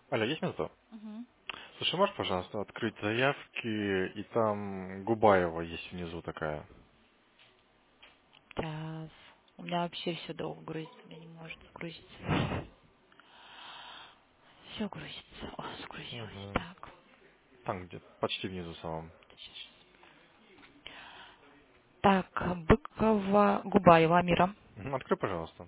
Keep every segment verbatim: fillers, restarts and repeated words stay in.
Алло, есть минута? Угу. Слушай, можешь, пожалуйста, открыть заявки, и там Губаева есть внизу такая. Сейчас. У меня вообще все долго грузится, у меня не может сгрузиться. Все грузится. О, сгрузилось. Угу. Так. Там где, почти внизу самом. Так, Быкова, Губаева, Амира. Мгм, открой, пожалуйста.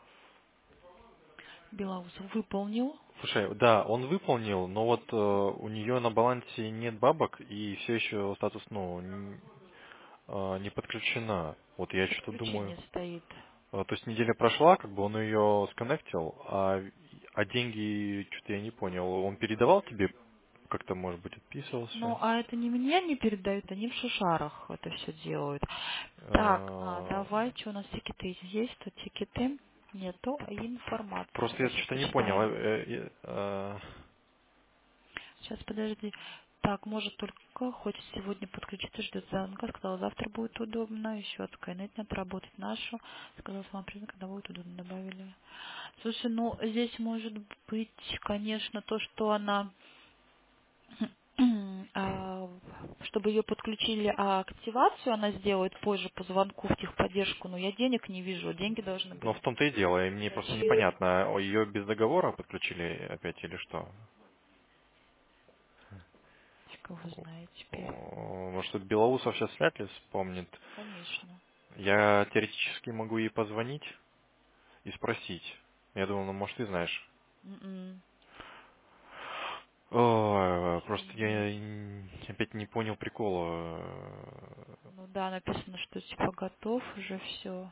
Белоусов выполнил. Слушай, да, он выполнил, но вот э, у нее на балансе нет бабок, и все еще статус, ну, н- э, не подключена. Вот я что-то думаю. Подключение стоит. Э, то есть неделя прошла, как бы он ее сконнектил, а, а деньги, что-то я не понял. Он передавал тебе, как-то, может быть, Ну, отписывался? а это не мне не передают, они в шишарах это все делают. Так, а Э, давай, что у нас тикеты есть? Тут тикеты нету, а информация. Просто я Давай сейчас что-то не понял. почитаем. Э, э, э, Сейчас, подожди. Так, может только хочет сегодня подключиться, ждет звонка. Сказала, завтра будет удобно. Еще от Skynet надо работать нашу. Сказала, вам признак, когда будет удобно, добавили. Слушай, ну здесь может быть, конечно, то, что она, а, чтобы ее подключили, а активацию она сделает позже по звонку в техподдержку, но я денег не вижу. Деньги должны ну, быть. в том-то и дело. И мне просто Зачем? непонятно, ее без договора подключили опять или что? Кого знает теперь. О, Может, Белоусов сейчас вряд ли вспомнит. Конечно. Я теоретически могу ей позвонить и спросить. Я думаю, ну, может, ты знаешь. М-м. Ой, просто Извини. я н- опять не понял прикола. Ну да, написано, что типа готов уже все.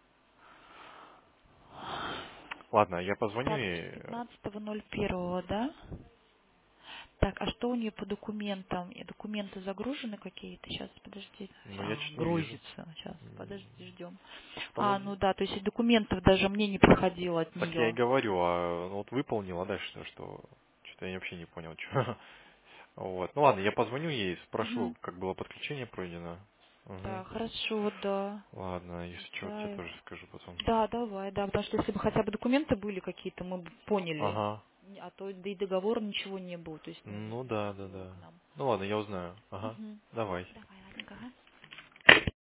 Ладно, я позвоню Так, с ей. пятнадцатого ноль первого, да? Так, а что у нее по документам? И документы загружены какие-то? Сейчас, подожди. Ну, я А, чуть не вижу. грузится. Сейчас, подожди, ждем. А, Подожди. ну да, то есть и документов даже мне не приходило от Так я и нее. говорю, а ну, вот выполнила, дальше что? Что что-то я вообще не понял, что. Вот. Ну ладно, я позвоню ей, спрошу, Угу. как было подключение пройдено. Угу. Да, хорошо, да. Ладно, если что, тебе Отвечаю. тоже скажу потом. Да, давай, да, потому что если бы хотя бы документы были какие-то, мы бы поняли. Ага. Не- А то да и договора ничего не было, то есть, ну, не Ну да, да, приходило к да. нам. Ну ладно, я узнаю. Ага. Угу. Давай. Давай, ладненько, ага.